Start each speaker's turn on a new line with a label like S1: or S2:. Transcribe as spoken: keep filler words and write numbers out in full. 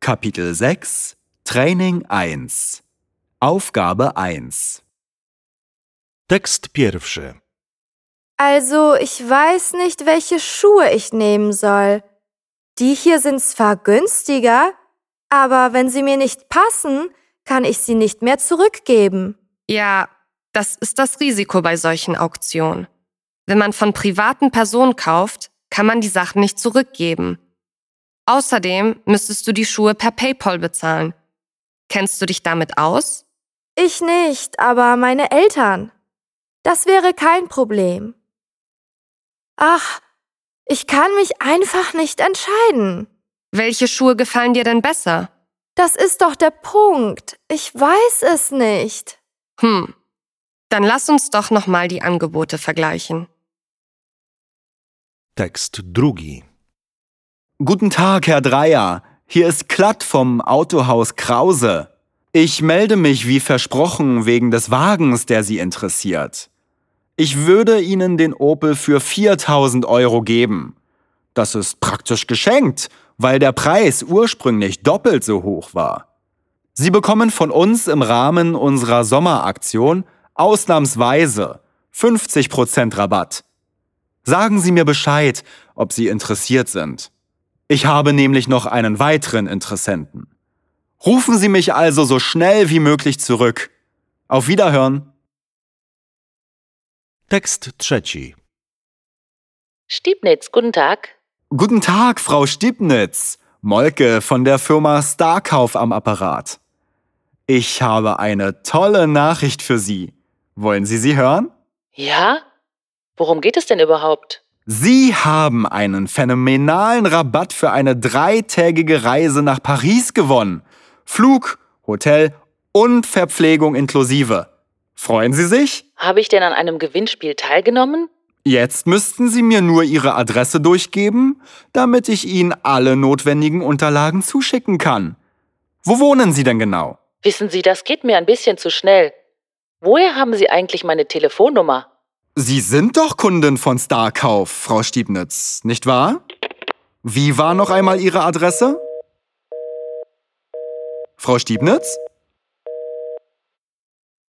S1: Kapitel sechs, Training eins. Aufgabe eins.
S2: Tekst pierwszy.
S3: Also, ich weiß nicht, welche Schuhe ich nehmen soll. Die hier sind zwar günstiger, aber wenn sie mir nicht passen, kann ich sie nicht mehr zurückgeben.
S4: Ja, das ist das Risiko bei solchen Auktionen. Wenn man von privaten Personen kauft, kann man die Sachen nicht zurückgeben. Außerdem müsstest du die Schuhe per PayPal bezahlen. Kennst du dich damit aus?
S3: Ich nicht, aber meine Eltern. Das wäre kein Problem. Ach, ich kann mich einfach nicht entscheiden.
S4: Welche Schuhe gefallen dir denn besser?
S3: Das ist doch der Punkt. Ich weiß es nicht.
S4: Hm, dann lass uns doch nochmal die Angebote vergleichen.
S2: Tekst drugi.
S1: Guten Tag, Herr Dreier. Hier ist Klatt vom Autohaus Krause. Ich melde mich wie versprochen wegen des Wagens, der Sie interessiert. Ich würde Ihnen den Opel für viertausend Euro geben. Das ist praktisch geschenkt, weil der Preis ursprünglich doppelt so hoch war. Sie bekommen von uns im Rahmen unserer Sommeraktion ausnahmsweise fünfzig Prozent Rabatt. Sagen Sie mir Bescheid, ob Sie interessiert sind. Ich habe nämlich noch einen weiteren Interessenten. Rufen Sie mich also so schnell wie möglich zurück. Auf Wiederhören.
S2: Tekst trzeci.
S5: Stiebnitz, guten Tag.
S1: Guten Tag, Frau Stiebnitz. Molke von der Firma Starkauf am Apparat. Ich habe eine tolle Nachricht für Sie. Wollen Sie sie hören?
S5: Ja? Worum geht es denn überhaupt?
S1: Sie haben einen phänomenalen Rabatt für eine dreitägige Reise nach Paris gewonnen. Flug, Hotel und Verpflegung inklusive. Freuen Sie sich?
S5: Habe ich denn an einem Gewinnspiel teilgenommen?
S1: Jetzt müssten Sie mir nur Ihre Adresse durchgeben, damit ich Ihnen alle notwendigen Unterlagen zuschicken kann. Wo wohnen Sie denn genau?
S5: Wissen Sie, das geht mir ein bisschen zu schnell. Woher haben Sie eigentlich meine Telefonnummer?
S1: Sie sind doch Kundin von Starkauf, Frau Stiebnitz, nicht wahr? Wie war noch einmal Ihre Adresse? Frau Stiebnitz?